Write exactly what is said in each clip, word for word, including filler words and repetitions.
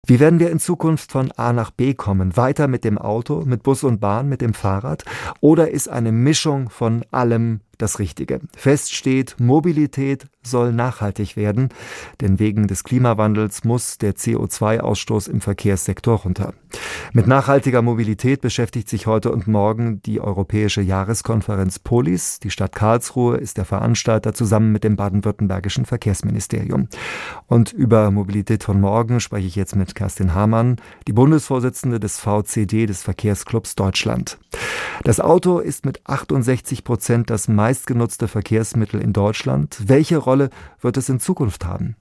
Wie werden wir in Zukunft von A nach B kommen? Weiter mit dem Auto, mit Bus und Bahn, mit dem Fahrrad? Oder ist eine Mischung von allem das Richtige? Fest steht, Mobilität soll nachhaltig werden, denn wegen des Klimawandels muss der C O zwei Ausstoß im Verkehrssektor runter. Mit nachhaltiger Mobilität beschäftigt sich heute und morgen die Europäische Jahreskonferenz Polis. Die Stadt Karlsruhe ist der Veranstalter zusammen mit dem baden-württembergischen Verkehrsministerium. Und über Mobilität von morgen spreche ich jetzt mit Kerstin Hamann, die Bundesvorsitzende des V C D, des Verkehrsclubs Deutschland. Das Auto ist mit achtundsechzig Prozent das meistgenutzte Verkehrsmittel in Deutschland. Welche Rolle wird es in Zukunft haben?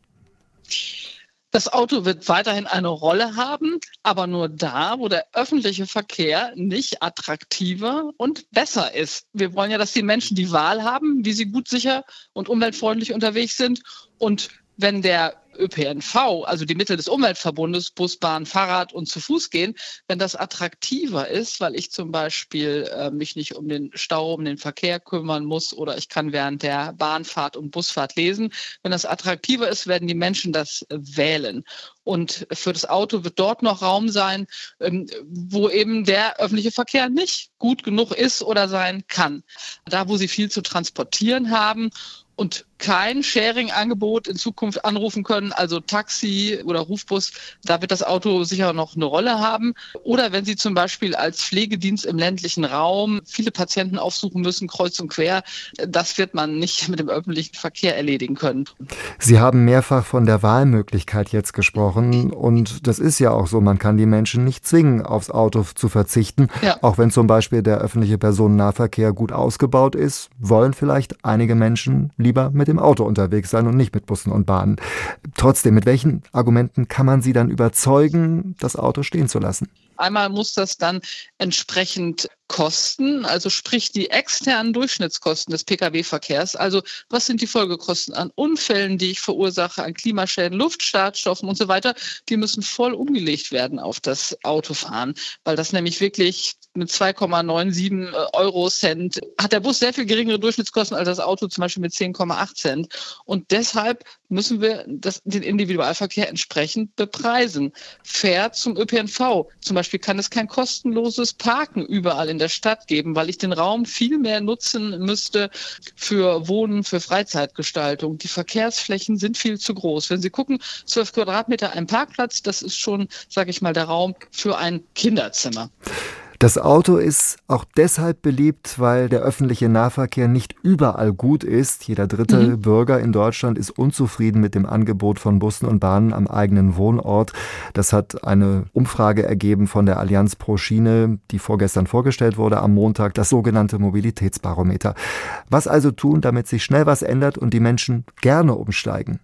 Das Auto wird weiterhin eine Rolle haben, aber nur da, wo der öffentliche Verkehr nicht attraktiver und besser ist. Wir wollen ja, dass die Menschen die Wahl haben, wie sie gut, sicher und umweltfreundlich unterwegs sind. Und wenn der Ö P N V, also die Mittel des Umweltverbundes, Bus, Bahn, Fahrrad und zu Fuß gehen, wenn das attraktiver ist, weil ich zum Beispiel äh, mich nicht um den Stau, um den Verkehr kümmern muss oder ich kann während der Bahnfahrt und Busfahrt lesen, wenn das attraktiver ist, werden die Menschen das äh, wählen. Und für das Auto wird dort noch Raum sein, ähm, wo eben der öffentliche Verkehr nicht gut genug ist oder sein kann. Da, wo sie viel zu transportieren haben und kein Sharing-Angebot in Zukunft anrufen können, also Taxi oder Rufbus, da wird das Auto sicher noch eine Rolle haben. Oder wenn Sie zum Beispiel als Pflegedienst im ländlichen Raum viele Patienten aufsuchen müssen, kreuz und quer, das wird man nicht mit dem öffentlichen Verkehr erledigen können. Sie haben mehrfach von der Wahlmöglichkeit jetzt gesprochen und das ist ja auch so, man kann die Menschen nicht zwingen, aufs Auto zu verzichten. Ja. Auch wenn zum Beispiel der öffentliche Personennahverkehr gut ausgebaut ist, wollen vielleicht einige Menschen lieber mit im Auto unterwegs sein und nicht mit Bussen und Bahnen. Trotzdem, mit welchen Argumenten kann man sie dann überzeugen, das Auto stehen zu lassen? Einmal muss das dann entsprechend kosten, also sprich die externen Durchschnittskosten des Pkw-Verkehrs. Also was sind die Folgekosten an Unfällen, die ich verursache, an Klimaschäden, Luftschadstoffen und so weiter, die müssen voll umgelegt werden auf das Autofahren, weil das nämlich wirklich mit zwei Komma siebenundneunzig Euro Cent hat der Bus sehr viel geringere Durchschnittskosten als das Auto zum Beispiel mit zehn Komma acht Cent. Und deshalb müssen wir das, den Individualverkehr entsprechend bepreisen. Fair zum Ö P N V. Zum Beispiel kann es kein kostenloses Parken überall in der Stadt geben, weil ich den Raum viel mehr nutzen müsste für Wohnen, für Freizeitgestaltung. Die Verkehrsflächen sind viel zu groß. Wenn Sie gucken, zwölf Quadratmeter ein Parkplatz, das ist schon, sage ich mal, der Raum für ein Kinderzimmer. Das Auto ist auch deshalb beliebt, weil der öffentliche Nahverkehr nicht überall gut ist. Jeder dritte mhm. Bürger in Deutschland ist unzufrieden mit dem Angebot von Bussen und Bahnen am eigenen Wohnort. Das hat eine Umfrage ergeben von der Allianz pro Schiene, die vorgestern vorgestellt wurde am Montag, das sogenannte Mobilitätsbarometer. Was also tun, damit sich schnell was ändert und die Menschen gerne umsteigen?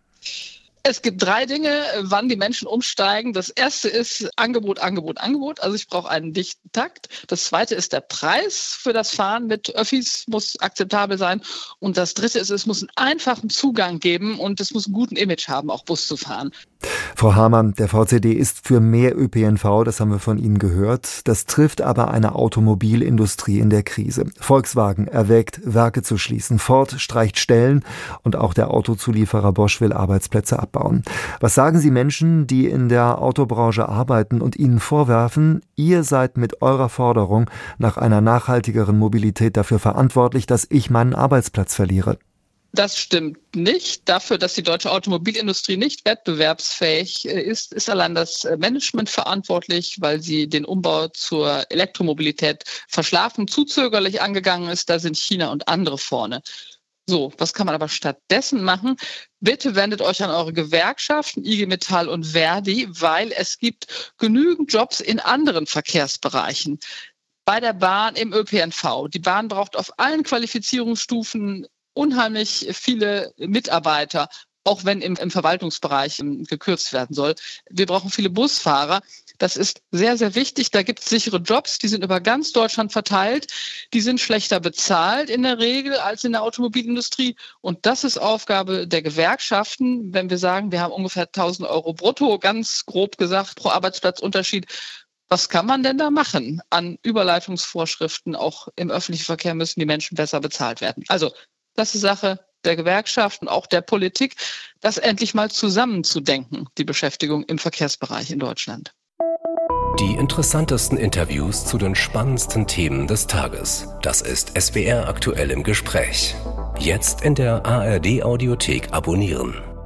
Es gibt drei Dinge, wann die Menschen umsteigen. Das erste ist Angebot, Angebot, Angebot. Also ich brauche einen dichten Takt. Das zweite ist der Preis für das Fahren mit Öffis, muss akzeptabel sein. Und das dritte ist, es muss einen einfachen Zugang geben und es muss einen guten Image haben, auch Bus zu fahren. Frau Hamann, der V C D ist für mehr Ö P N V, das haben wir von Ihnen gehört. Das trifft aber eine Automobilindustrie in der Krise. Volkswagen erwägt, Werke zu schließen. Ford streicht Stellen und auch der Autozulieferer Bosch will Arbeitsplätze abbauen. Was sagen Sie Menschen, die in der Autobranche arbeiten und Ihnen vorwerfen, ihr seid mit eurer Forderung nach einer nachhaltigeren Mobilität dafür verantwortlich, dass ich meinen Arbeitsplatz verliere? Das stimmt nicht. Dafür, dass die deutsche Automobilindustrie nicht wettbewerbsfähig ist, ist allein das Management verantwortlich, weil sie den Umbau zur Elektromobilität verschlafen, zu zögerlich angegangen ist. Da sind China und andere vorne. So, was kann man aber stattdessen machen? Bitte wendet euch an eure Gewerkschaften, I G Metall und Verdi, weil es gibt genügend Jobs in anderen Verkehrsbereichen. Bei der Bahn, im Ö P N V. Die Bahn braucht auf allen Qualifizierungsstufen unheimlich viele Mitarbeiter, auch wenn im, im Verwaltungsbereich gekürzt werden soll. Wir brauchen viele Busfahrer. Das ist sehr, sehr wichtig. Da gibt es sichere Jobs, die sind über ganz Deutschland verteilt. Die sind schlechter bezahlt in der Regel als in der Automobilindustrie. Und das ist Aufgabe der Gewerkschaften. Wenn wir sagen, wir haben ungefähr tausend Euro brutto, ganz grob gesagt, pro Arbeitsplatzunterschied. Was kann man denn da machen an Überleitungsvorschriften? Auch im öffentlichen Verkehr müssen die Menschen besser bezahlt werden. Also, das ist Sache der Gewerkschaft und auch der Politik, das endlich mal zusammenzudenken, die Beschäftigung im Verkehrsbereich in Deutschland. Die interessantesten Interviews zu den spannendsten Themen des Tages. Das ist S W R aktuell im Gespräch. Jetzt in der A R D Audiothek abonnieren.